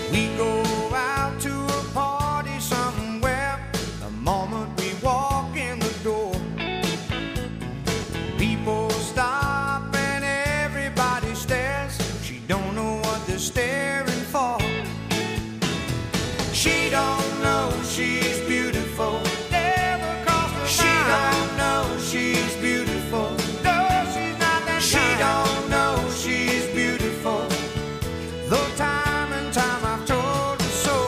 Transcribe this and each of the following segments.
We go out to a party somewhere. The moment we walk in the door, people stop and everybody stares. She don't know what they're staring for. She don't know she's beautiful. Never crossed her mind. She don't know she's beautiful. No, she's not that kind. She don't know she's beautiful. Though time and time I've told her so.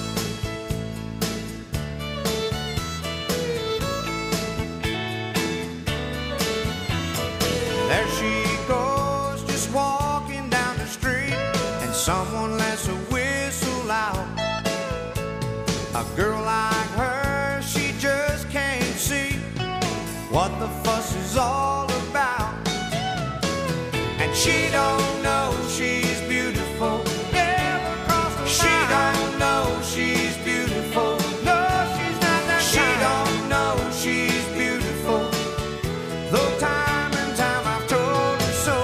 There she goes, just walking down the street, and someone lets a whistle out. A girl like her, she just can't see what the fuss is all about. And she don't know she's beautiful. Never crossed her mind. She don't know she's beautiful. No, she's not that kind. She don't know she's beautiful. Though time and time I've told her so.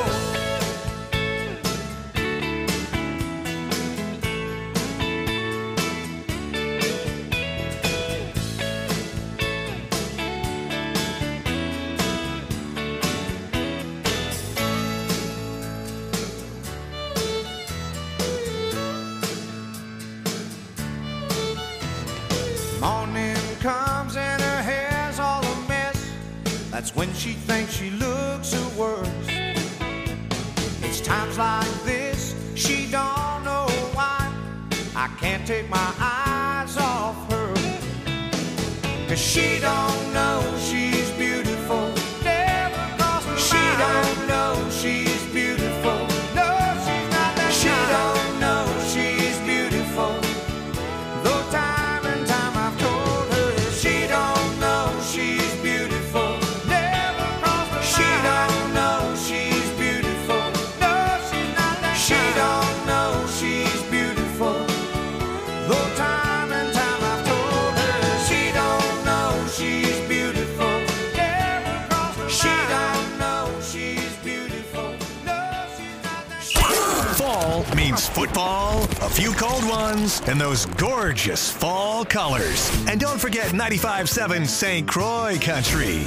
Morning comes and her hair's all a mess. That's when she thinks she looks her worst. It's times like this, she don't know why I can't take my eyes off her. 'Cause she don't know she's beautiful. Never crossed her mind. She don't know she's beautiful. No, she's not that kind. She don't know she's beautiful. Though time and time I've told her she don't know she's beautiful. Never crossed her mind. She don't know she's beautiful. No, she's not that kind. She don't know she's beautiful. Though time and time I've told her she don't know she's beautiful. Never crossed her mind. She don't know she's beautiful. No, she's not that kind. Fall means football, a few cold ones, and those gorgeous fall colors. And don't forget 95.7 St. Croix Country.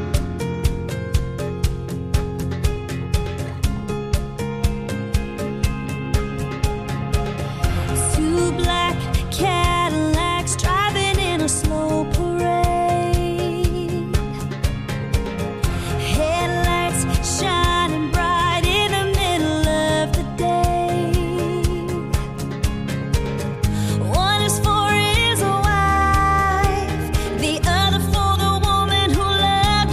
Two black Cadillacs driving in a slow parade. Headlights shining bright in the middle of the day. One is for his wife, the other for the woman who loves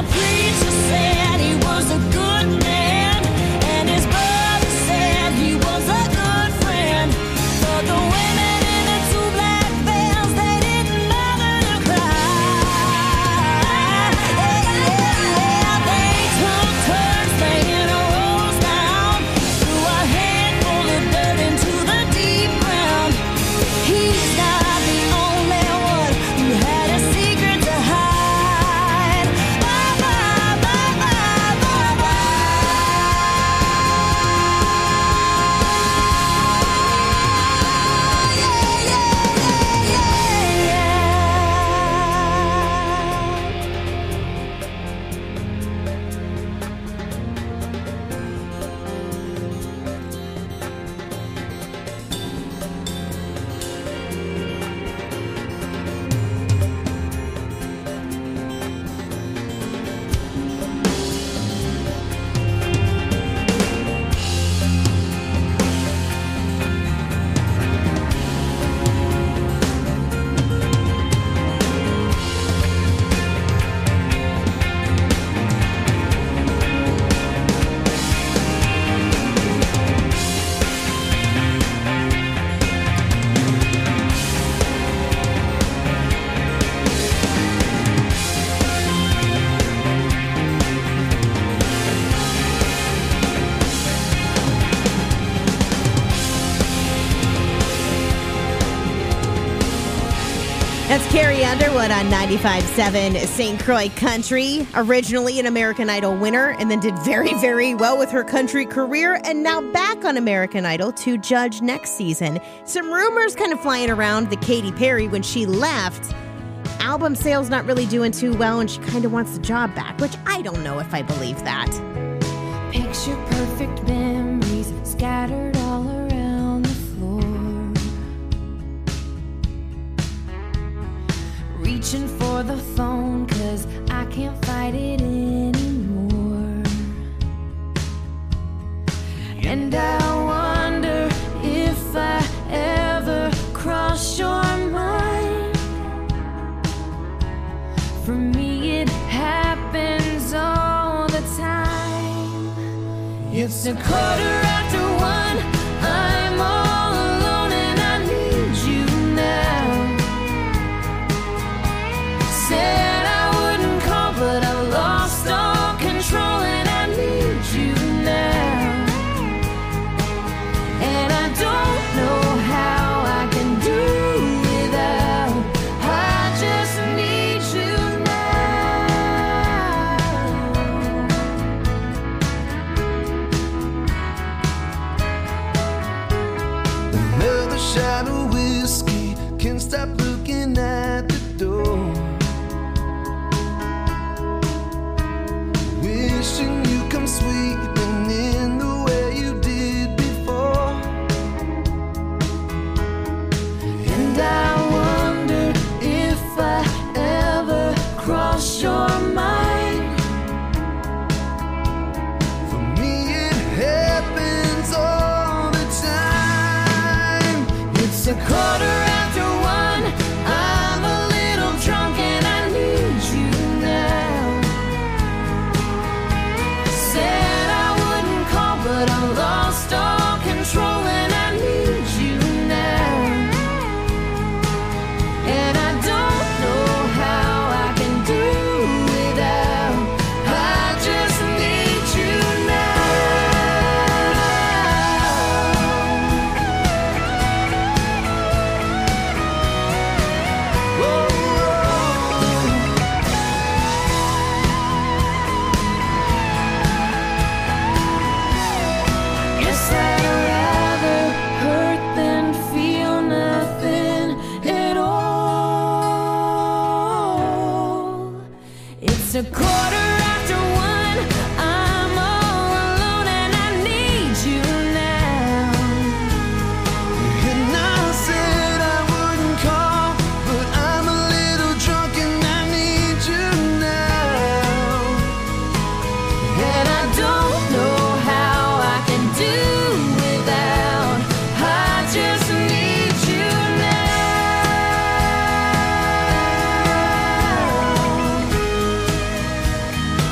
preacher said he was a good man, and his brother said he was a good friend. But the women in the two black veils, they didn't bother to cry. They took turns laying a rose down, threw a handful of dirt into the deep ground. He's not the only one who had a secret to hide. Bye, bye, bye, bye, bye, That's Carrie Underwood on 95.7 St. Croix Country. Originally an American Idol winner, and then did very, very well with her country career, and now back on American Idol to judge next season. Some rumors kind of flying around that Katy Perry, when she left, album sales not really doing too well, and she kind of wants the job back, which I don't know if I believe that. Picture perfect memories scattered all around the floor. Reaching for the phone 'cause I can't fight it anymore. And I wonder if I ever cross your mind. For me it happens all the time. It's 1:15. I'm all alone and I need you now. Said I wouldn't call, but I lost all control and I need you now. And I don't know how I can do without. I just need you now. Another shot of whiskey, can't stop looking at the door. Wishing you come sweeping in the way you did before. And I wonder if I ever cross your mind. For me it happens all the time. It's 1:15. I'm a little drunk and I need you now. Said I wouldn't call, but I lost all control and I need you now. And I don't know how I can do without. I just need you now. Guess I'd rather hurt than feel nothing at all. It's 1:15. I'm all alone and I need you now. And I said I wouldn't call, but I'm a little drunk and I need you now. And I don't know how I can do without. I just need you now.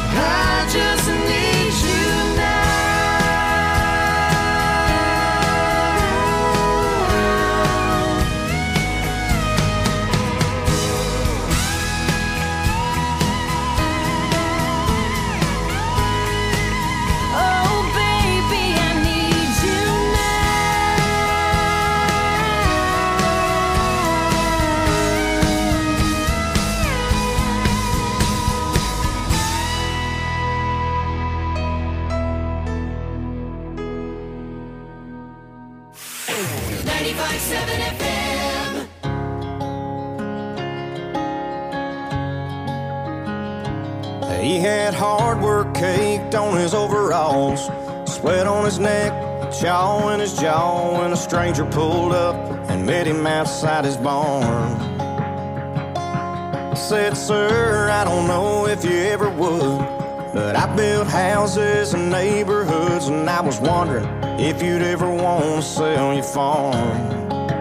95.7 FM. He had hard work caked on his overalls, sweat on his neck, chaw in his jaw, when a stranger pulled up and met him outside his barn. Said, "Sir, I don't know if you ever would, but I built houses and neighborhoods, and I was wondering if you'd ever want to sell your farm."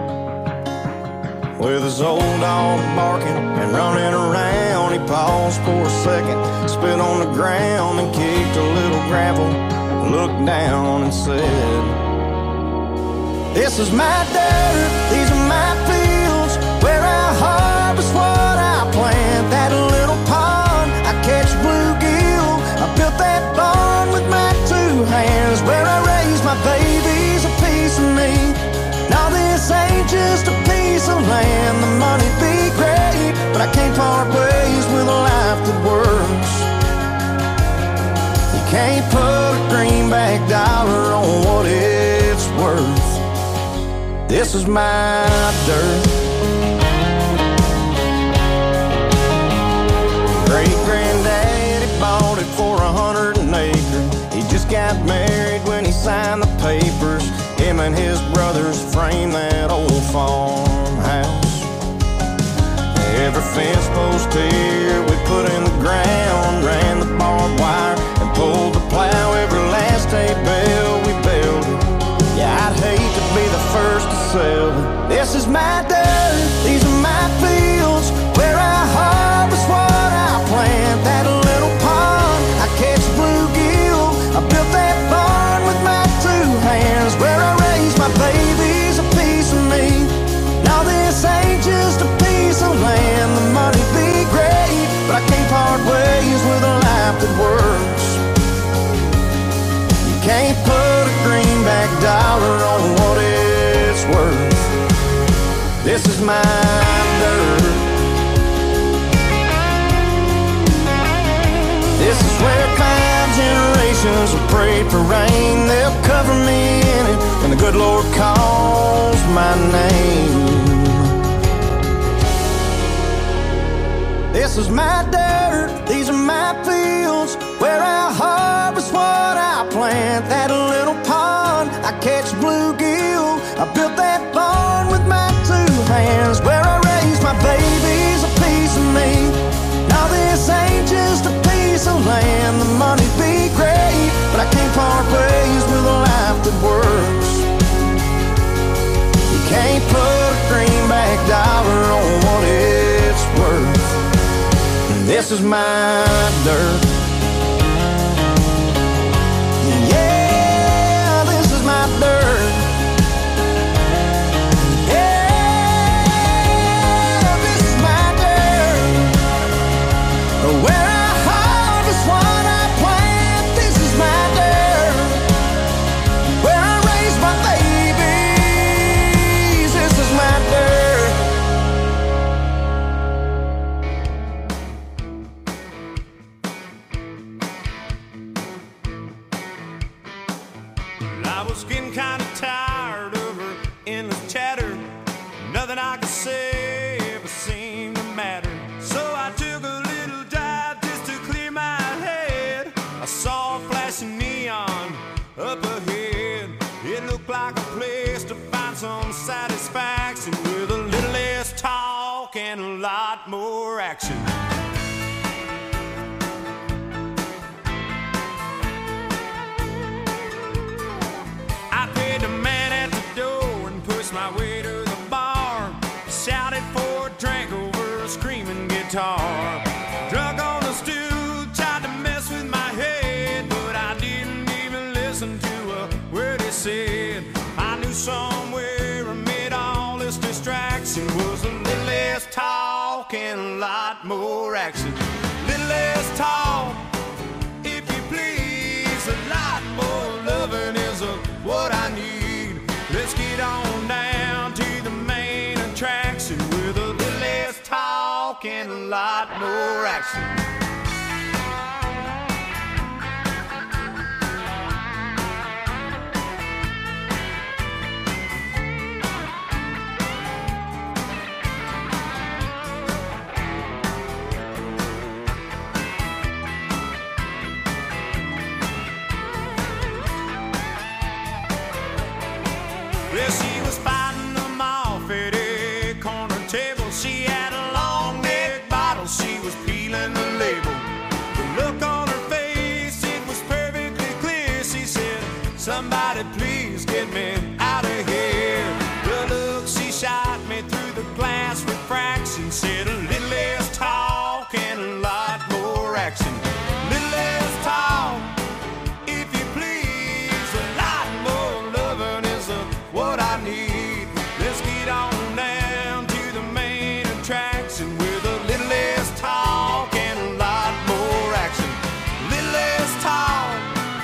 With his old dog barking and running around, he paused for a second, spit on the ground and kicked a little gravel, looked down and said, "This is my dirt, these are my fields, where I harvest what I plant. That little pond, I catch bluegill, I built that barn with my two hands, where I raise my babies, a piece of me. Now this ain't just a piece of land, the money'd be great, but I can't part ways with a life that works. You can't put a greenback dollar on what it's worth. This is my dirt." Great-granddaddy bought it for 100 an acre. He just got married when he signed the papers. Him and his brothers framed that old farmhouse. Every fence post here we put in the ground, ran the barbed wire and pulled the plow. Every last hay bale we built it. Yeah, I'd hate to be the first to sell it. This is my dirt, these are my fields, where I harvest what I plant. That little pond, I catch bluegill, I built that barn with my two hands, where I raise my babies, a piece of me. Now this ain't just a piece of land, the money'd be great, but I can't part ways with a life that works. You can't put a greenback dollar on what it's worth. This is my dirt. This is where 5 generations have prayed for rain. They'll cover me in it when the good Lord calls my name. This is my dirt, these are my fields, where I harvest what I plant. That little pond, I catch bluegill, I built that barn with my two hands, where I raise my babies, a piece of me. Now this ain't just a piece of land, the money'd be great, but I can't part ways with a life that works. You can't put a greenback dollar on what it's worth. This is my dirt. Yeah, this is my dirt. Yeah, this is my dirt. Where I harvest what I plant. This is my dirt. Where I raise my babies. This is my dirt. I was getting kind of tired of her endless chatter. Nothing I could say ever seemed to matter. So I took a little dive just to clear my head. I saw a flashing neon up ahead. It looked like a place to find some satisfaction, with a little less talk and a lot more action. I paid the man at the door and pushed my way to the bar. Shouted for a drink over a screaming guitar. Drunk on the stool, tried to mess with my head, but I didn't even listen to a word he said. I knew somewhere amid all this distraction was a little less talk and a lot more action. Little less talk, if you please, a lot more loving is what I need. Let's get on down to the main attraction, with a little less talk and a lot more action. Somebody please get me out of here. The look she shot me through the glass refraction said a little less talk and a lot more action. Little less talk, if you please. A lot more loving is what I need. Let's get on down to the main attraction with a little less talk and a lot more action. Little less talk,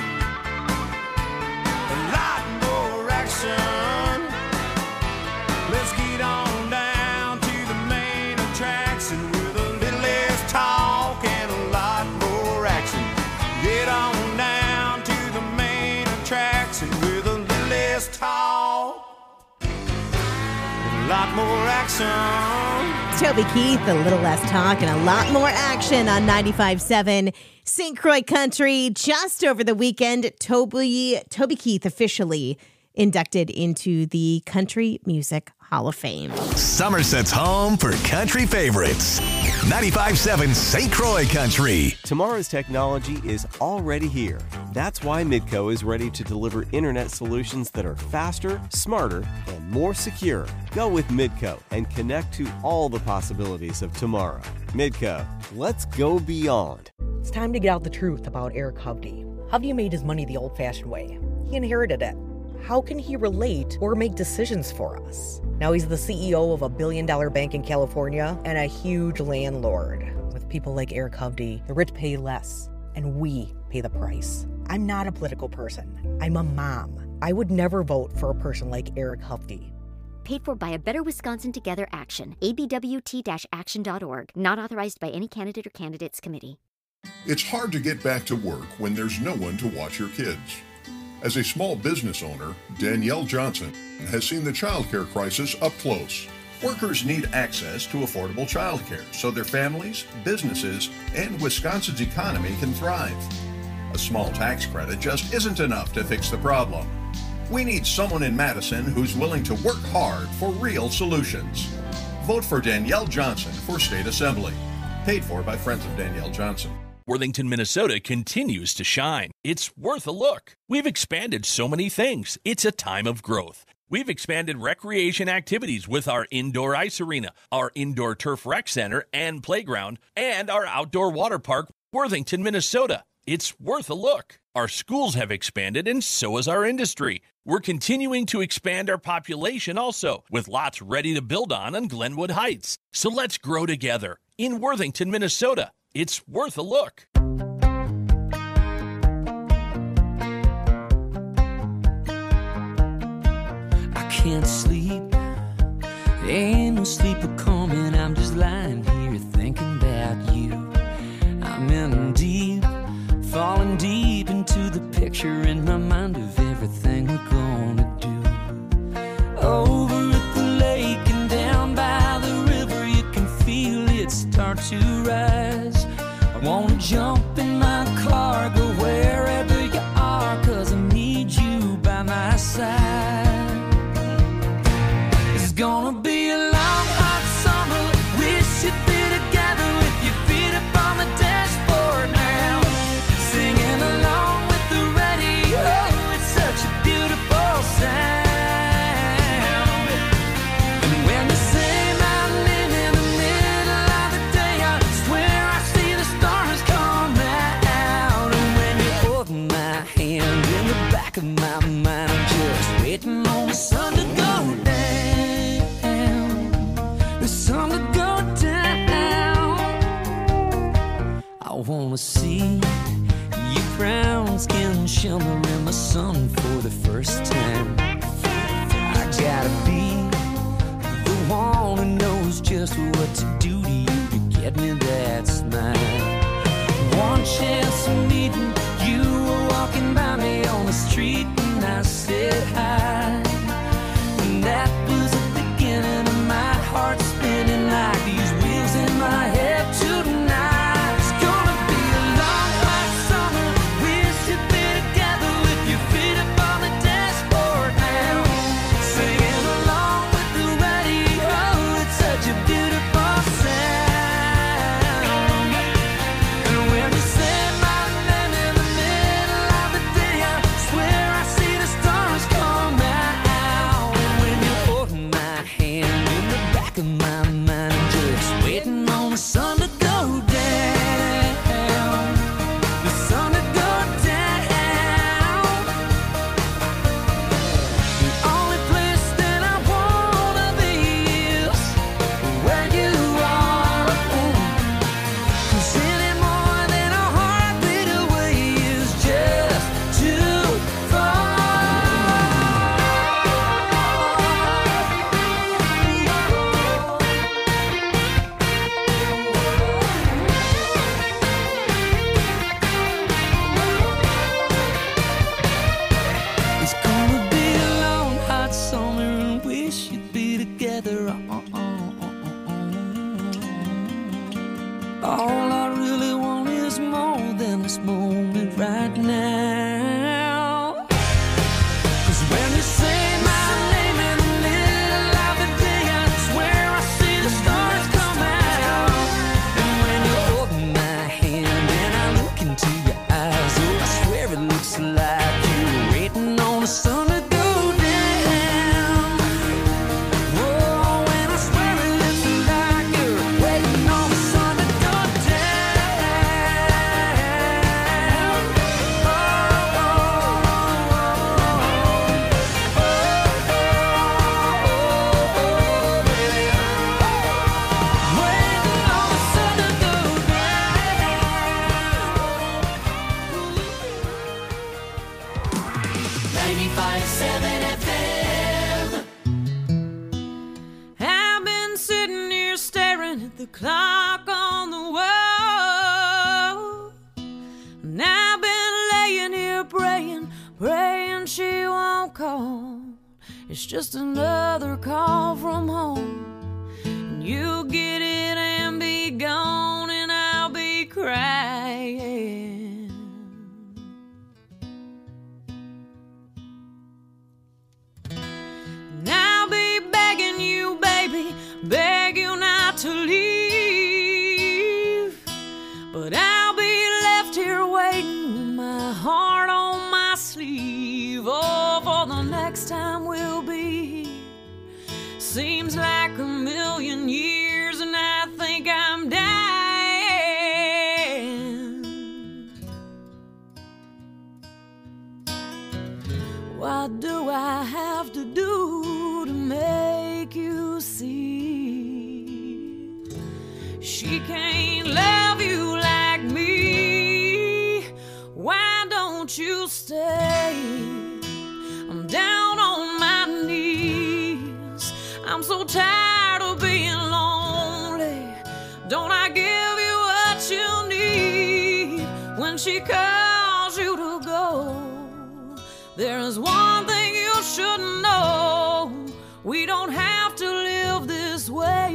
a lot more action. Let's get on down to the main attraction with a little less talk and a lot more action. Get on down to the main attraction with a little less talk, a lot more action. Toby Keith, a little less talk and a lot more action on 95.7 St. Croix Country. Just over the weekend, Toby Keith officially inducted into the Country Music Hall of Fame. Somerset's home for country favorites. 95.7 St. Croix Country. Tomorrow's technology is already here. That's why Midco is ready to deliver internet solutions that are faster, smarter, and more secure. Go with Midco and connect to all the possibilities of tomorrow. Midco, let's go beyond. It's time to get out the truth about Eric Hovde. Hovde made his money the old-fashioned way. He inherited it. How can he relate or make decisions for us? Now he's the CEO of a billion-dollar bank in California and a huge landlord. With people like Eric Hovde, the rich pay less, and we pay the price. I'm not a political person. I'm a mom. I would never vote for a person like Eric Hovde. Paid for by a Better Wisconsin Together Action, abwt-action.org, not authorized by any candidate or candidates committee. It's hard to get back to work when there's no one to watch your kids. As a small business owner, Danielle Johnson has seen the childcare crisis up close. Workers need access to affordable childcare so their families, businesses, and Wisconsin's economy can thrive. A small tax credit just isn't enough to fix the problem. We need someone in Madison who's willing to work hard for real solutions. Vote for Danielle Johnson for State Assembly. Paid for by Friends of Danielle Johnson. Worthington, Minnesota continues to shine. It's worth a look. We've expanded so many things. It's a time of growth. We've expanded recreation activities with our indoor ice arena, our indoor turf rec center and playground, and our outdoor water park, Worthington, Minnesota. It's worth a look. Our schools have expanded, and so has our industry. We're continuing to expand our population also, with lots ready to build on Glenwood Heights. So let's grow together in Worthington, Minnesota. It's worth a look. I can't sleep. Ain't no sleep coming. I'm just lying here thinking about you. I'm in deep, falling deep into the picture in my mind of everything we're gonna do. Over at the lake and down by the river, you can feel it start to rise. I wanna jump in my car, go wherever you are, 'cause I need you by my side. It's gonna be a long, hot summer. Wish you'd be together with your feet up on the dashboard now, singing along with the radio. It's such a beautiful sound. And when you say my name in the middle of the day, I swear I see the stars come out. And when you hold my hand in the back of my mind, I'm just waiting on the sun to go down. The sun to go down. I wanna see your brown skin shimmer in the sun for the first time. I gotta be the one who knows just what to do to you to get me that smile. One chance of meeting you, were walking by me on the street and I said hi. And that was the beginning of my heart spinning like these wheels in my head tonight. It's gonna be a long, hot summer. Wish you'd be together with your feet up on the dashboard now, singing along with the radio. It's such a beautiful sound. And when you say my name in FM. I've been sitting here staring at the clock on the wall, and I've been laying here praying she won't call. It's just another call from home, and you'll get it and be gone, and I'll be crying. And I'll be begging you, baby, beg you not to leave, but I'll be left here waiting with my heart on my sleeve. Oh, for the next time we'll be here seems like a million years, and I think I'm dying. What do I have to do to make you see she can't love you like me? Why don't you stay? I'm down on my knees. I'm so tired of being lonely. Don't I give you what you need when she calls you to go? There's one thing you should know: we don't have to live this way.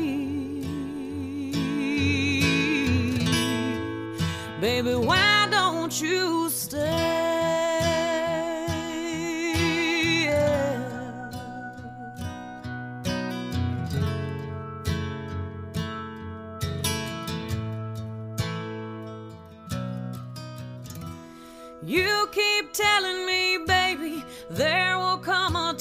Baby, why don't you stay? You keep telling me, baby, there will come a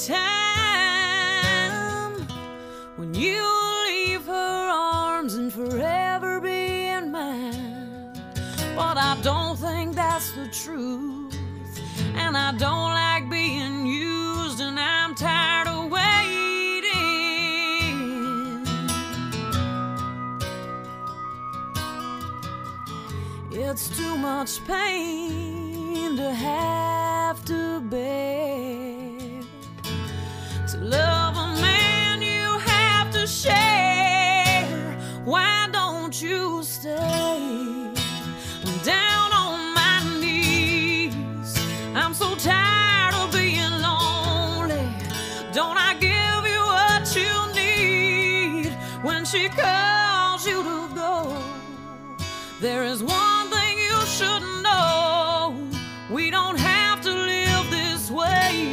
time when you'll leave her arms and forever be in mine. But I don't think that's the truth, and I don't like being used, and I'm tired of waiting. It's too much pain to have to bear, to love a man you have to share. Why don't you stay? I'm down on my knees. I'm so tired of being lonely. Don't I give you what you need when she calls you to go? There is one thing you should know: we don't have to live this way.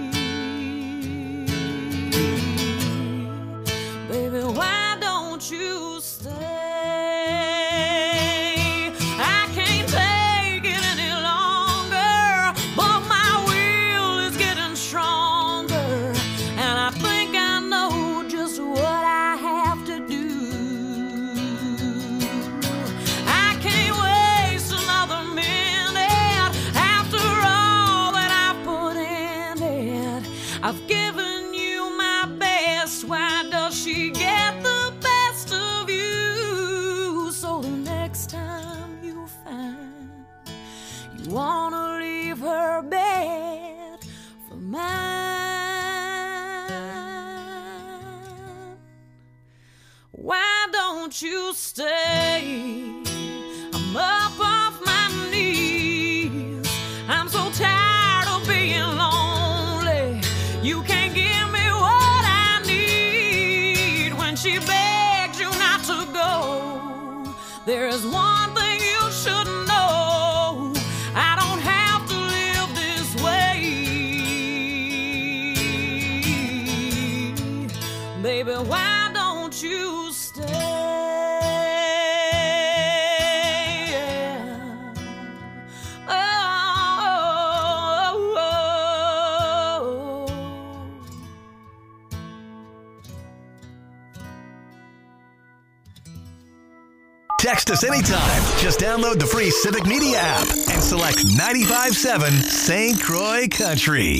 Baby, why don't you stay? I can't take it any longer, but my will is getting stronger, and I think I know just what I have to do. I can't waste another minute after all that I've put in it. I've given you my best. Why does she get the best of you? So the next time you find you wanna leave her bed for mine, why don't you stay? I'm up off my knees. I'm so tired of being lonely. You can't give me what I need when she begs you not to go. There is one thing you should know: I don't have to live this way. Baby, why don't you stay? Text us anytime. Just download the free Civic Media app and select 95.7 St. Croix Country.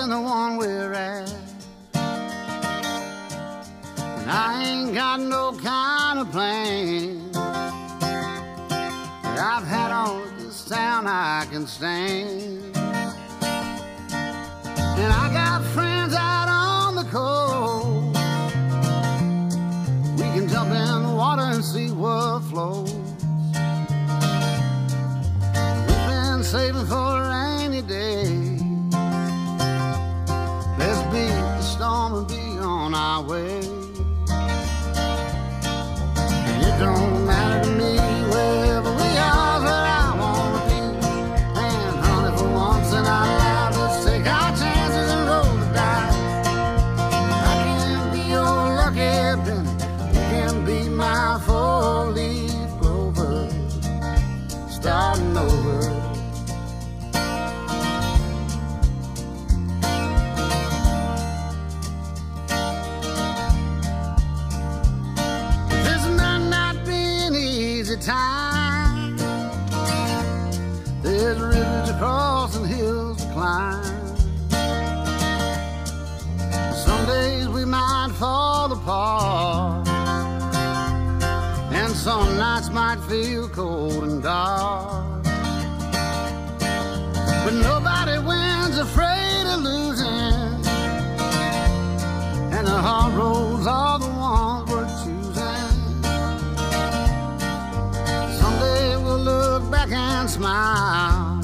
than the one we're at. And I ain't got no kind of plan. I've had all of this town I can stand. And I got friends out on the coast. We can jump in the water and see what flows. We've been saving for a rainy day. Let's beat the storm and be on our way. And it don't matter to me wherever we are, where I wanna be. And honey, for once in our lives, let's take our chances and roll the dice. I can be your lucky penny, you can be my four-leaf clover, starting over. This might not be an easy time. There's rivers to cross and hills to climb. Some days we might fall apart, and some nights might feel cold and dark. But nobody wins afraid of losing, and the hard roads are the ones we're choosing. Someday we'll look back and smile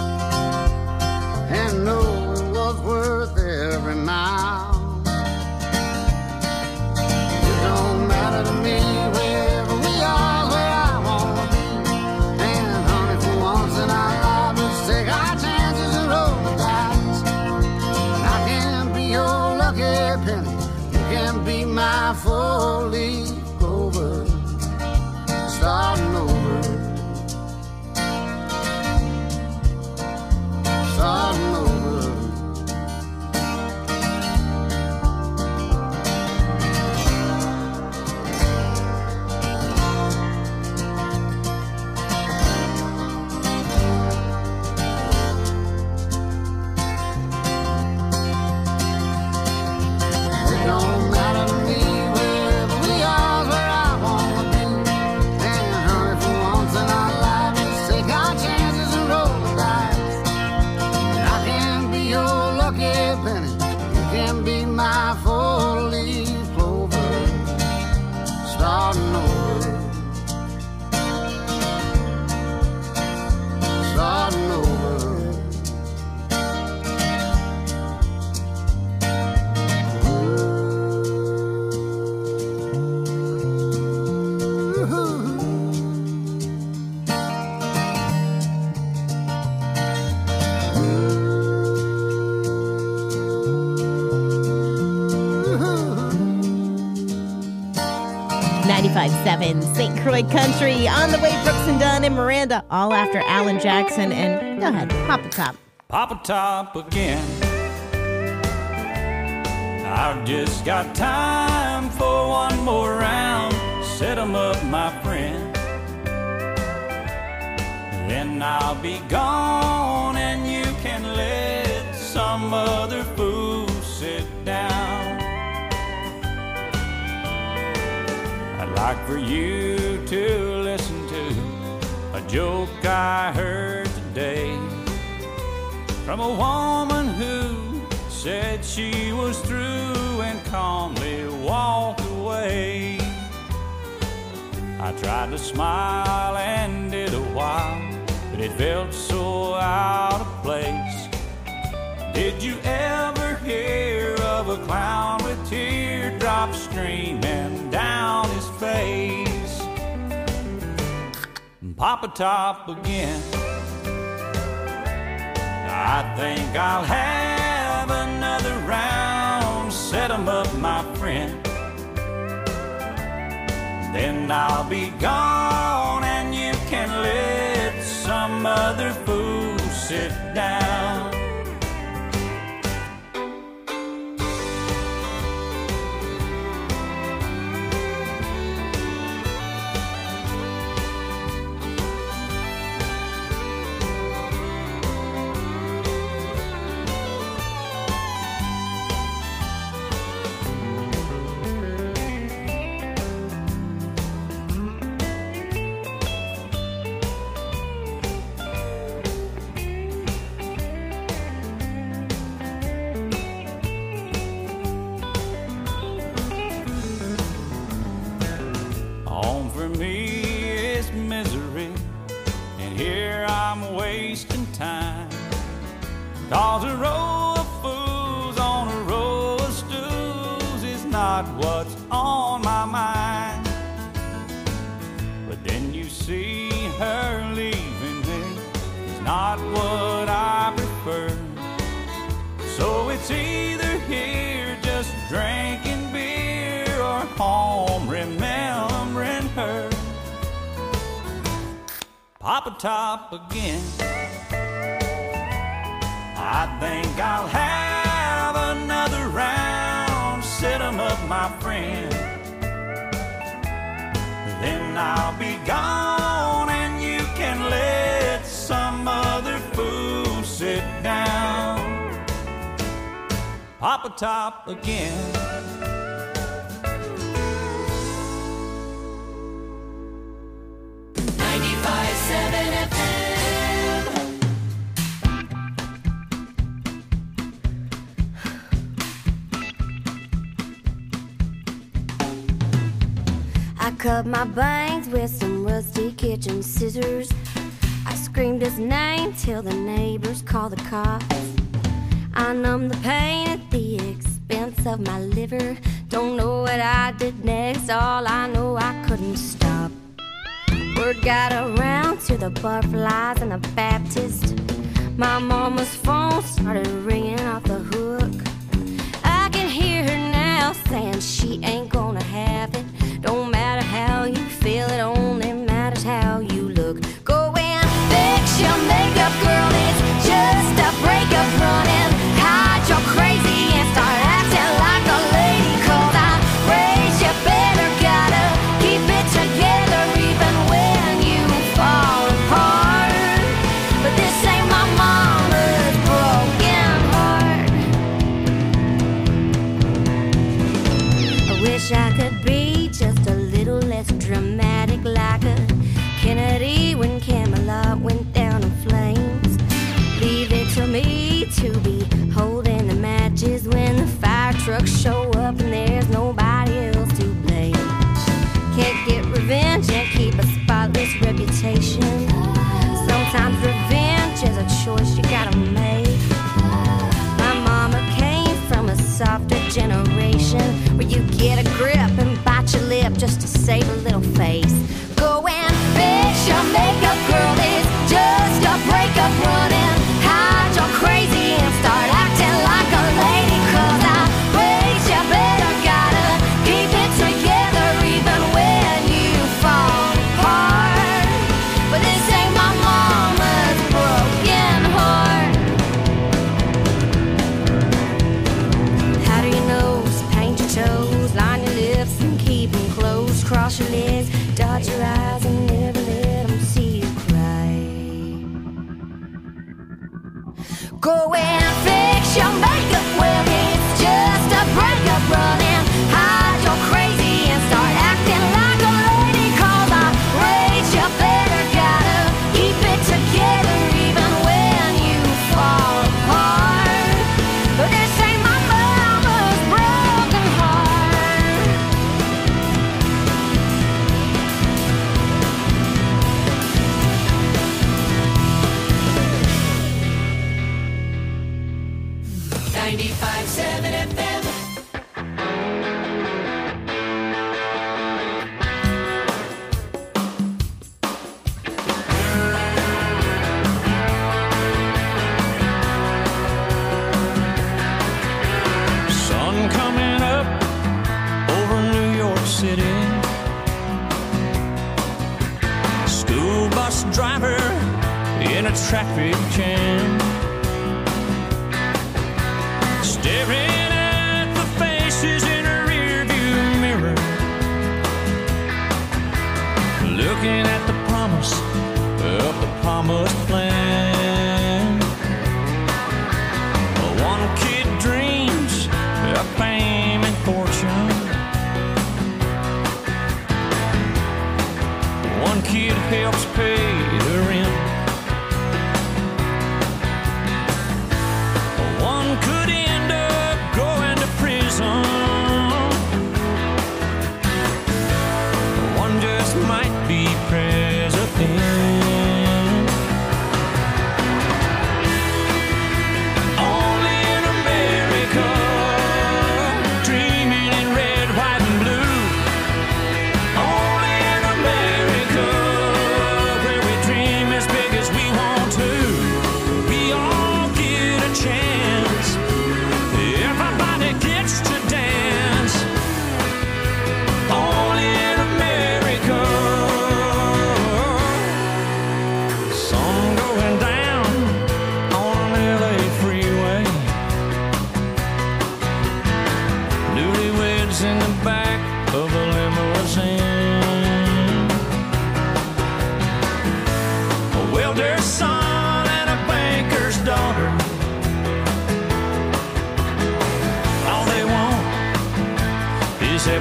and know it was worth every mile. It don't matter to me wherever we are, where I wanna be. And honey, for once in our lives, let's take our chances and roll the dice. And I can be your lucky penny, you can be my four-leaf clover, starting over, starting over. It don't matter to me wherever we are, where I wanna be. And honey, for once in our lives, let's take our chances and roll the dice. And I can be your lucky penny, you can be my four-leaf clover, starting over, starting over. .7 St. Croix Country on the way. Brooks and Dunn and Miranda, all after Alan Jackson. And go ahead, Papa Top. Papa Top again. I've just got time for one more round. Set 'em up, my friend. Then I'll be gone and you can let some other fool sit down. I'd like for you to listen to a joke I heard today from a woman who said she was through and calmly walked away. I tried to smile and did a while, but it felt so out of place. Did you ever hear of a clown with teardrops streaming down his face? Papa Top again. I think I'll have another round. Set 'em up, my friend. Then I'll be gone and you can let some other fool sit down. 'Cause a row of fools on a row of stools is not what's on my mind. But then you see her leaving me, it's not what I prefer. So it's either here just drinking beer or home remembering her. Pop a top again. I think I'll have another round. Set 'em up, my friend. Then I'll be gone and you can let some other fool sit down. Pop a top again. I cut my bangs with some rusty kitchen scissors. I screamed his name till the neighbors called the cops. I numbed the pain at the expense of my liver. Don't know what I did next, all I know I couldn't stop. Word got around to the butterflies and the Baptist. My mama's phone started ringing off the hook. I can hear her now saying she ain't gonna have it. Don't matter how you feel, it only matters how you look. Go and fix your makeup, girl, it's just a breakup running. Hide your crazy and start acting like a lady. 'Cause I raised you better, gotta keep it together even when you fall apart. But this ain't my mama's broken heart. I wish I could be just a little less dramatic, like a Kennedy when Camelot went down in flames. Leave it to me to be holding the matches when the fire trucks show up and there's nobody else to blame. Can't get revenge and keep a spotless reputation. Sometimes revenge is a choice you gotta make. My mama came from a softer generation where you get a grip and bite your lip just to save a little face. Go and fix your makeup, girl, it's just a breakup running. Hide your crazy and start acting like a lady. 'Cause I raised you better, gotta keep it together even when you fall apart. But this ain't my mama's broken heart. How do you know? Paint your toes, line your lips and keep them closed. Cross your legs, dot your eyes and never let them see you cry. Go and fix your makeup, well it's just a breakup running. Hide your crazy and start acting like a lady. 'Cause I raised you better, gotta keep it together even when you fall apart. But this ain't my mama's broken heart. 95.7 FM. Sun coming up over New York City. School bus driver in a traffic jam. Staring at the faces in a rearview mirror. Looking at the promise of the promised plan. One kid dreams of fame and fortune. One kid helps pay the rent. One could end up going to prison. One just might be president.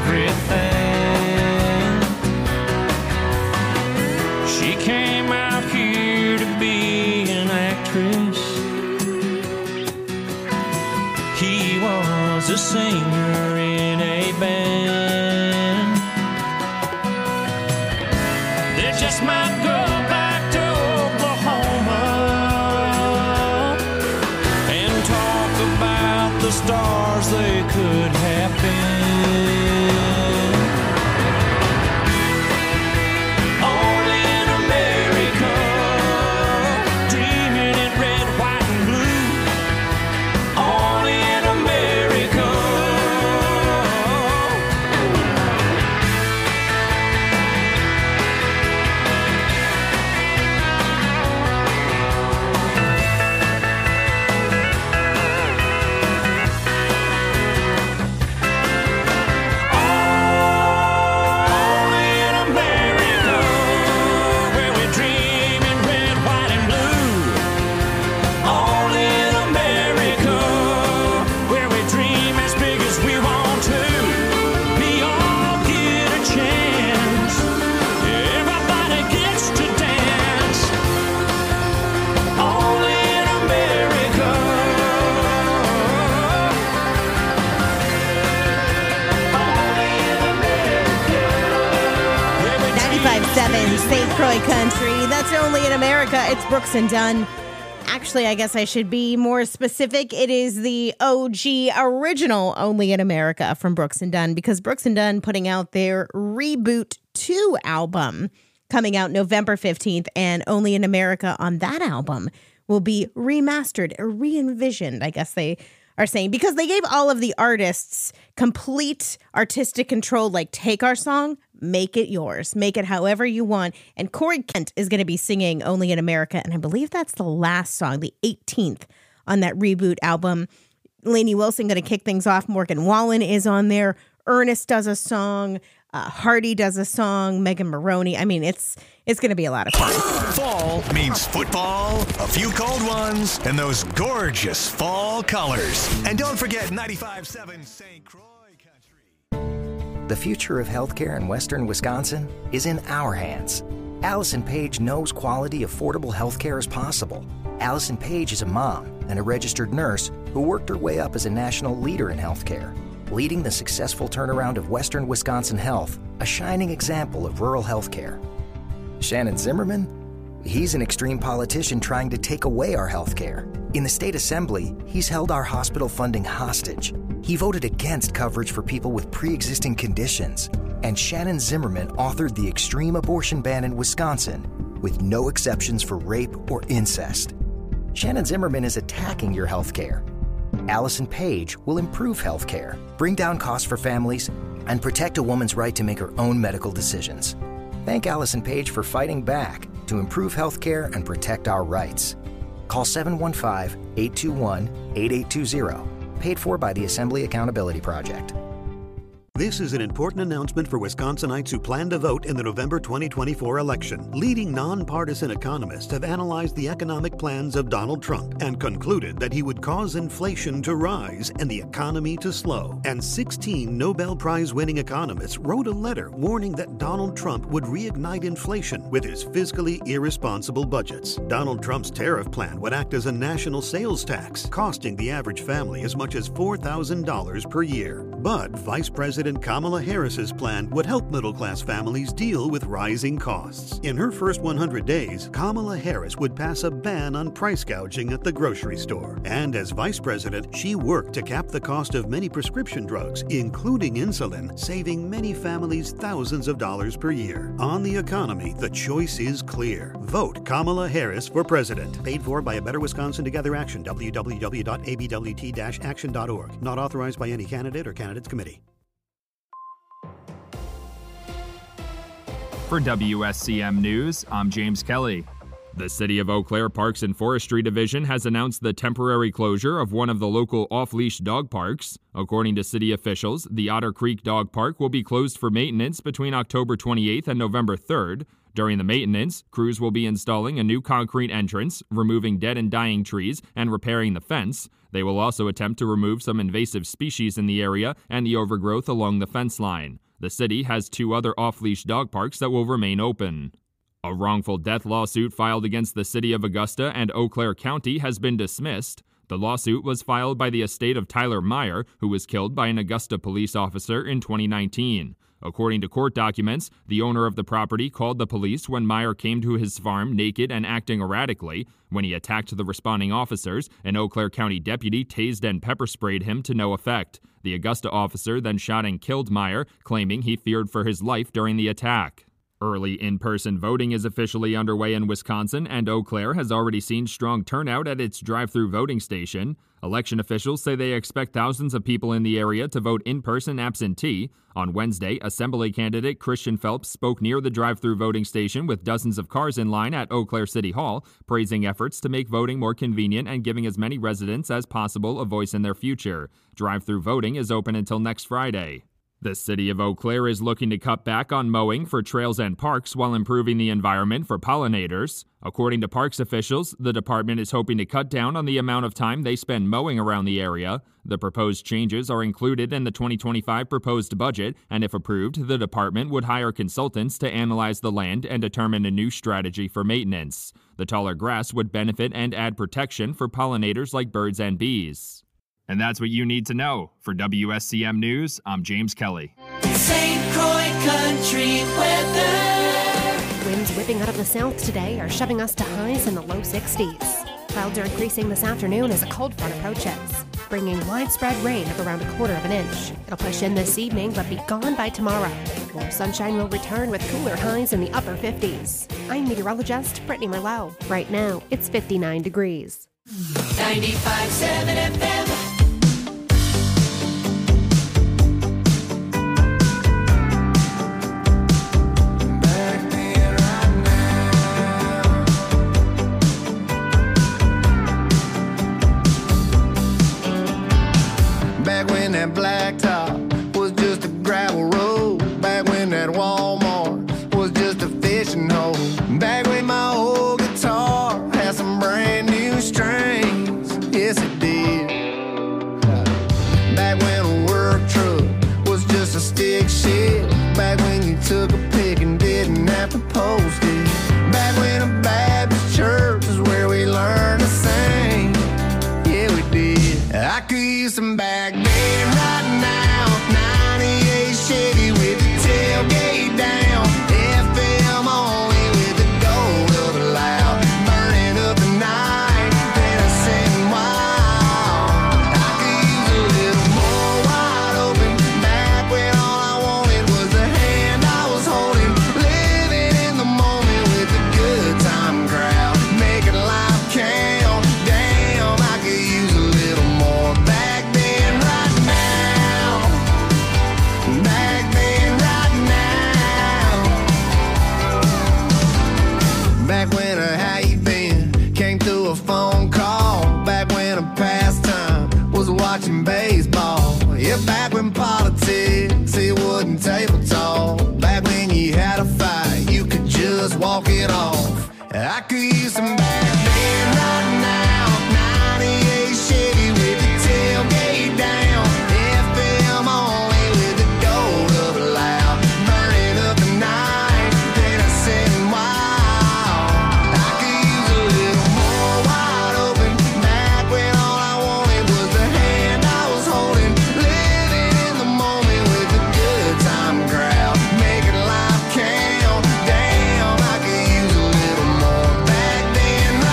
everything. She came out here to be an actress. He was a singer in a band. They just might go back to Oklahoma and talk about the stars they could have been. Only in America, dreaming in red, white, and blue. Only in America. Only in America, where we dream in red, white, and blue. Only in America, where we dream as big as we want to. We all get a chance. Everybody gets to dance. Only in America. 95.7 St. Croix Country. That's Only in America. It's Brooks and Dunn. Actually, I guess I should be more specific. It is the OG original Only in America from Brooks and Dunn, because Brooks and Dunn putting out their Reboot 2 album coming out November 15th, and Only in America on that album will be remastered or re-envisioned, I guess they are saying, because they gave all of the artists complete artistic control, like take our song, make it yours, make it however you want. And Corey Kent is going to be singing Only in America, and I believe that's the last song, the 18th on that Reboot album. Lainey Wilson going to kick things off. Morgan Wallen is on there. Ernest does a song. Hardy does a song. Megan Maroney. I mean, it's going to be a lot of fun. Fall means football, a few cold ones, and those gorgeous fall colors. And don't forget 95.7 St. Croix Country. The future of healthcare in western Wisconsin is in our hands. Allison Page knows quality, affordable healthcare is possible. Allison Page is a mom and a registered nurse who worked her way up as a national leader in healthcare, leading the successful turnaround of western Wisconsin health, a shining example of rural healthcare. Shannon Zimmerman? He's an extreme politician trying to take away our healthcare. In the state assembly, he's held our hospital funding hostage. He voted against coverage for people with pre-existing conditions. And Shannon Zimmerman authored the extreme abortion ban in Wisconsin with no exceptions for rape or incest. Shannon Zimmerman is attacking your healthcare. Allison Page will improve healthcare, bring down costs for families, and protect a woman's right to make her own medical decisions. Thank Allison Page for fighting back to improve healthcare and protect our rights. Call 715-821-8820. Paid for by the Assembly Accountability Project. This is an important announcement for Wisconsinites who plan to vote in the November 2024 election. Leading nonpartisan economists have analyzed the economic plans of Donald Trump and concluded that he would cause inflation to rise and the economy to slow. And 16 Nobel Prize-winning economists wrote a letter warning that Donald Trump would reignite inflation with his fiscally irresponsible budgets. Donald Trump's tariff plan would act as a national sales tax, costing the average family as much as $4,000 per year. But Vice President Kamala Harris's plan would help middle-class families deal with rising costs. In her first 100 days, Kamala Harris would pass a ban on price gouging at the grocery store. And as vice president, she worked to cap the cost of many prescription drugs, including insulin, saving many families thousands of dollars per year. On the economy, the choice is clear. Vote Kamala Harris for president. Paid for by A Better Wisconsin Together Action, www.abwt-action.org. Not authorized by any candidate or candidates committee. For WSCM News, I'm James Kelly. The City of Eau Claire Parks and Forestry Division has announced the temporary closure of one of the local off-leash dog parks. According to city officials, the Otter Creek Dog Park will be closed for maintenance between October 28th and November 3rd. During the maintenance, crews will be installing a new concrete entrance, removing dead and dying trees, and repairing the fence. They will also attempt to remove some invasive species in the area and the overgrowth along the fence line. The city has 2 other off-leash dog parks that will remain open. A wrongful death lawsuit filed against the city of Augusta and Eau Claire County has been dismissed. The lawsuit was filed by the estate of Tyler Meyer, who was killed by an Augusta police officer in 2019. According to court documents, the owner of the property called the police when Meyer came to his farm naked and acting erratically. When he attacked the responding officers, an Eau Claire County deputy tased and pepper sprayed him to no effect. The Augusta officer then shot and killed Meyer, claiming he feared for his life during the attack. Early in-person voting is officially underway in Wisconsin, and Eau Claire has already seen strong turnout at its drive-through voting station. Election officials say they expect thousands of people in the area to vote in-person absentee. On Wednesday, Assembly candidate Christian Phelps spoke near the drive-through voting station with dozens of cars in line at Eau Claire City Hall, praising efforts to make voting more convenient and giving as many residents as possible a voice in their future. Drive-through voting is open until next Friday. The city of Eau Claire is looking to cut back on mowing for trails and parks while improving the environment for pollinators. According to parks officials, the department is hoping to cut down on the amount of time they spend mowing around the area. The proposed changes are included in the 2025 proposed budget, and if approved, the department would hire consultants to analyze the land and determine a new strategy for maintenance. The taller grass would benefit and add protection for pollinators like birds and bees. And that's what you need to know. For WSCM News, I'm James Kelly. St. Croix Country weather. Winds whipping out of the south today are shoving us to highs in the low 60s. Clouds are increasing this afternoon as a cold front approaches, bringing widespread rain of around 1/4 inch. It'll push in this evening but be gone by tomorrow. More sunshine will return with cooler highs in the upper 50s. I'm meteorologist Brittany Merlot. Right now, it's 59 degrees. 95.7 FM. Back when that blacktop was just a gravel road. Back when that Walmart was just a fishing hole. Back when my old guitar had some brand new strings. Yes, it did. Back when a work truck was just a stick shift. Back when you took a pic and didn't have to post it. Back when a Baptist church was where we learned to sing. Yeah, we did. I could use some back then right now. 98 Chevy with the tailgate down. FM only with the gold of it loud. Burning up the night, then I sitting wild. I could use a little more wide open. Back when all I wanted was the hand I was holding. Living in the moment with the good time crowd. Making life count. Damn, I could use a little more back then right now. Back then right now. Back when a how you been came through a phone call. Back when a pastime was watching baseball. Yeah, back when politics, it wasn't table talk. Back when you had a fight, you could just walk it off. I could use some back then right now. 98 Chevy with the tailgate down. FM only with the gold of it loud. Burning up the night, then I sitting wild. I could use a little more wide open. Back when all I wanted was the hand I was holding. Living in the moment with the good time crowd. Making life count. Damn, I could use a little more back then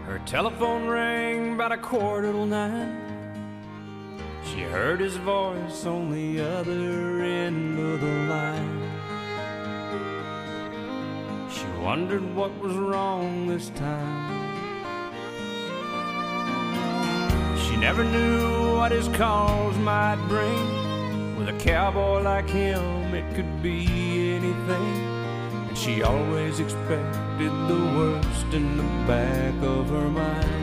Her telephone rang about 9:15. She heard his voice on the other end of the line. She wondered what was wrong this time. She never knew what his calls might bring. With a cowboy like him, it could be anything. And she always expected the worst in the back of her mind.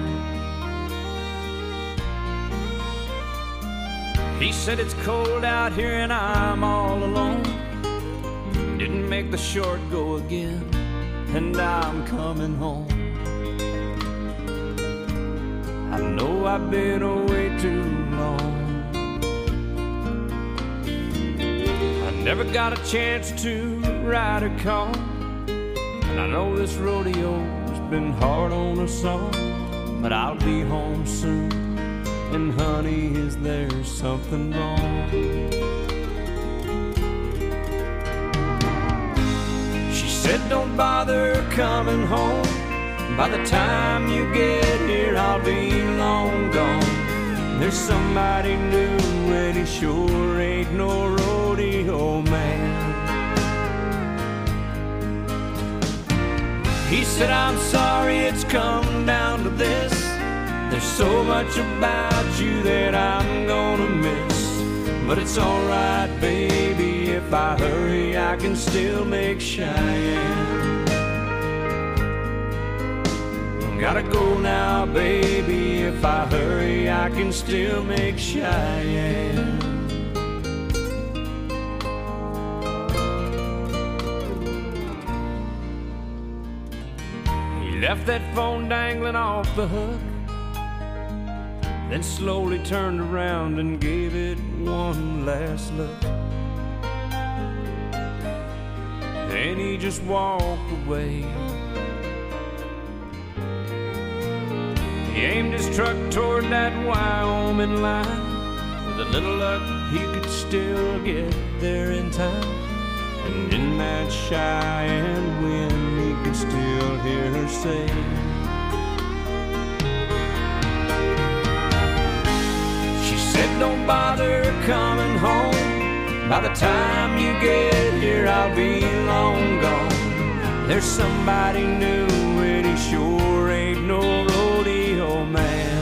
He said it's cold out here and I'm all alone. Didn't make the short go again, and I'm coming home. I know I've been away too long. I never got a chance to ride a car, and I know this rodeo's been hard on us all. But I'll be home soon, and honey, is there something wrong? She said don't bother coming home. By the time you get here, I'll be long gone. There's somebody new, and he sure ain't no rodeo man. He said, I'm sorry it's come down to this. There's so much about you that I'm gonna miss. But it's alright, baby, if I hurry, I can still make Cheyenne. Gotta go now, baby, if I hurry, I can still make Cheyenne. He left that phone dangling off the hook, then slowly turned around and gave it one last look. Then he just walked away. He aimed his truck toward that Wyoming line. With a little luck, he could still get there in time. And in that Cheyenne wind, he could still hear her say, she said, don't bother coming home. By the time you get here, I'll be long gone. There's somebody new, and he sure ain't no rodeo man.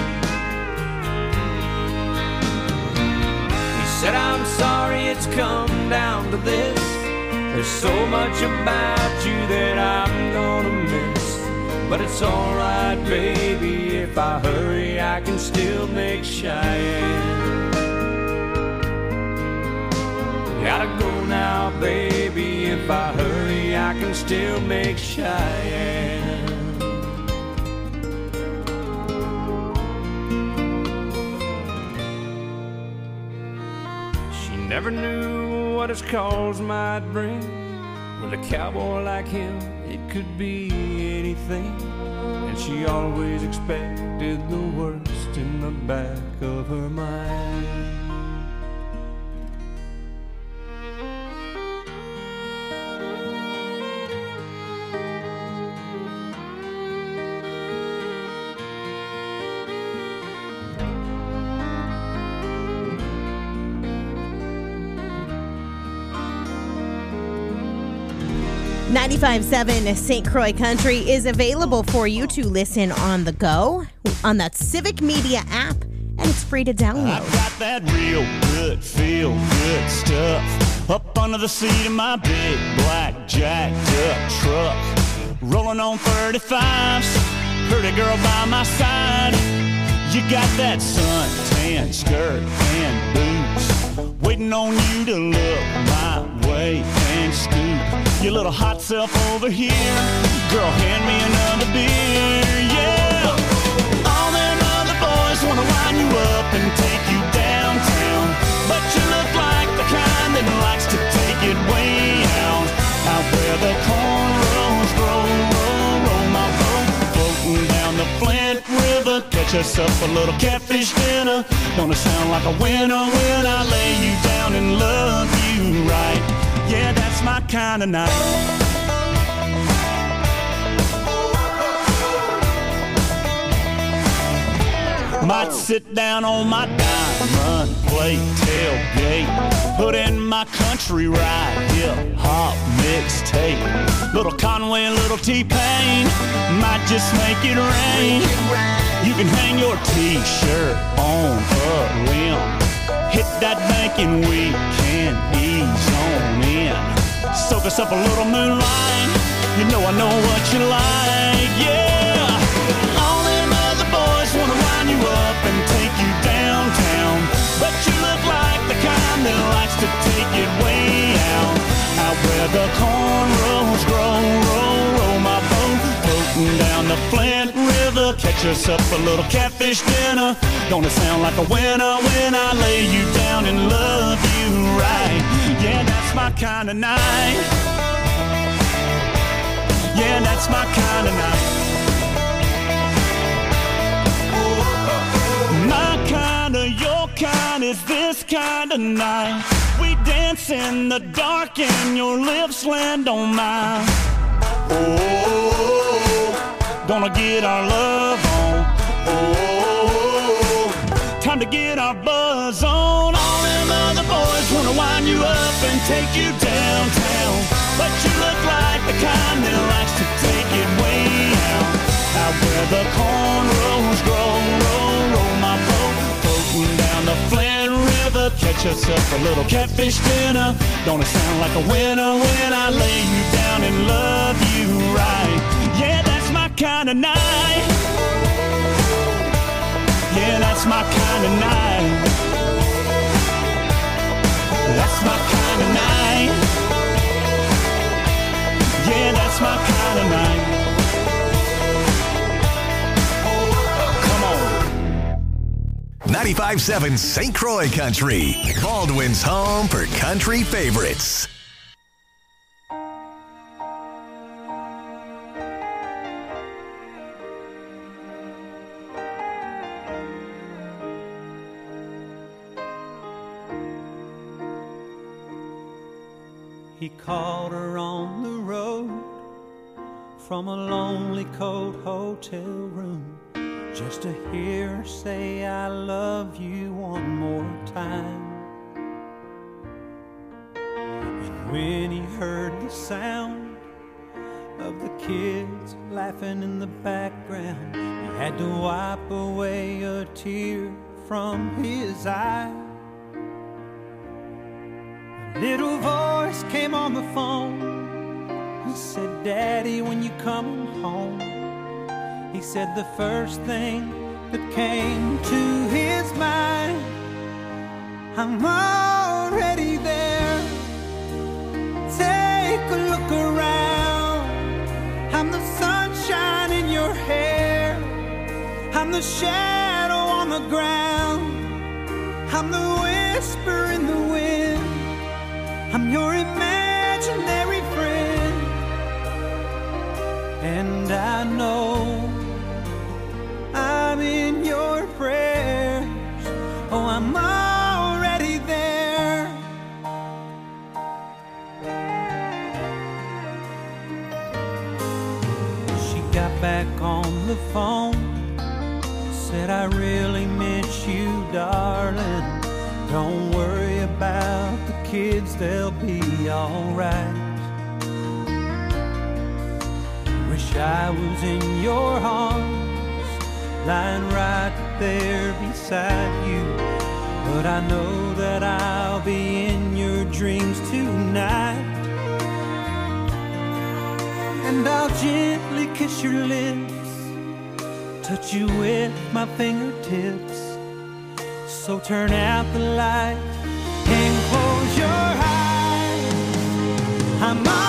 He said, I'm sorry it's come down to this. There's so much about you that I'm gonna miss. But it's alright, baby, if I hurry, I can still make Cheyenne. Gotta go now, baby, if I hurry, I can still make Cheyenne. She never knew what his calls might bring. With a cowboy like him, it could be anything. And she always expected the worst in the back of her mind. .95.7 St. Croix Country is available for you to listen on the go on that Civic Media app, and it's free to download. I've got that real good, feel good stuff up under the seat of my big black jacked up truck, rolling on 35s, pretty girl by my side. You got that suntan skirt and boots, waiting on you to look my way and scoop your little hot self over here. Girl, hand me another beer, yeah. All them other boys wanna line you up and take you downtown, but you look like the kind that likes to take it way out where the cornrows grow. Roll my boat, floating down the Flint River, catch us up a little catfish dinner. Gonna sound like a winner when I lay you down and love you right. Yeah, that's my kind of night. I'd sit down on my diamond plate tailgate, put in my country ride, hip-hop mixtape. Little Conway and little T-Pain might just make it rain. You can hang your T-shirt on a limb. Hit that bank and we can ease on in. Soak us up a little moonlight. You know I know what you like, yeah. All them other boys wanna wind you up and take you downtown, but you look like the kind that likes to take it way out where the cornrows grow. Roll my boat, floating down the Flint River. Catch us up a little catfish dinner. Gonna sound like a winner when I lay you down and love you right. Yeah, that's my kind of night. Yeah, that's my kind of night. My kind of, your kind is this kind of night. We dance in the dark and your lips land on mine. Oh, gonna get our love on. Oh, time to get our buzz on. All them other boys wanna wind you up and take you downtown, but you look like the kind that likes to take it way out where the cornrows grow. Roll my boat, floating down the Flint River. Catch us up a little catfish dinner. Gonna sound like a winner when I lay you down and love you right. Yeah, that's my kind of night. Yeah, that's my kind of night. That's my kind of night. Yeah, that's my kind of night. Come on. 95.7 St. Croix Country, Baldwin's home for country favorites. He called her on the road from a lonely, cold hotel room just to hear her say, I love you one more time. And when he heard the sound of the kids laughing in the background, he had to wipe away a tear from his eye. A little voice came on the phone and said, Daddy, when you coming home? He said the first thing that came to his mind, I'm already there. Take a look around. I'm the sunshine in your hair. I'm the shadow on the ground. I'm the whisper in the wind. I'm your imaginary friend. And I know I'm in your prayers. Oh, I'm already there. She got back on the phone, said, I really miss you, darling. Don't worry about the kids, they'll be alright. Wish I was in your arms, lying right there beside you. But I know that I'll be in your dreams tonight. And I'll gently kiss your lips, touch you with my fingertips. So turn out the light and close your eyes. I'm